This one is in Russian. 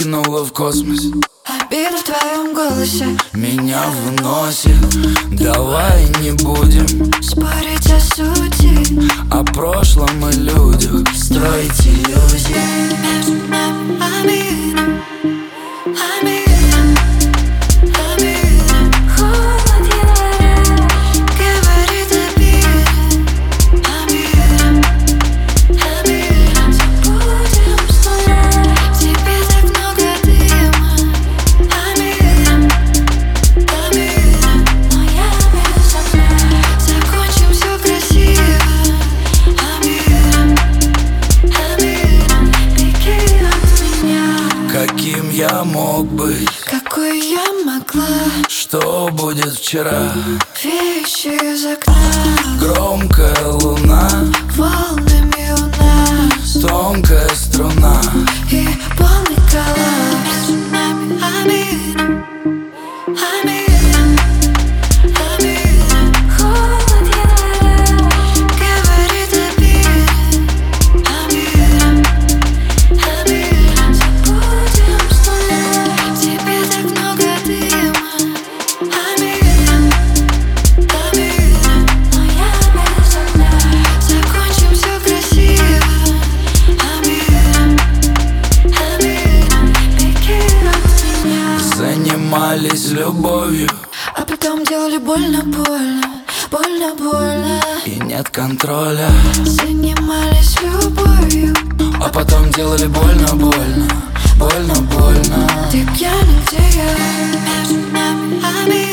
выкинула в космос. Обида в твоем голосе Меня выносит. Давай не будем спорить о сути, о прошлом и людях, строить иллюзии. между нами обида, холод января говорит обида, забудем с нуля. В тебе так много дыма, но я без окна. Закончим все красиво, беги от меня. Каким я мог быть? Какой я могла? Что будет вчера? Вещи из окна, Громкая луна, волнами у нас тонкая струна. и полный коллапс. Между нами обида, холод января говорит обида, забудем с нуля. В тебе так много дыма, но я без окна. Закончим все красиво, беги от меня. Занимались любовью А потом делали больно, больно. и нет контроля. Занимались любовью, А потом делали больно. ты пьяный, где я? Между нами обида.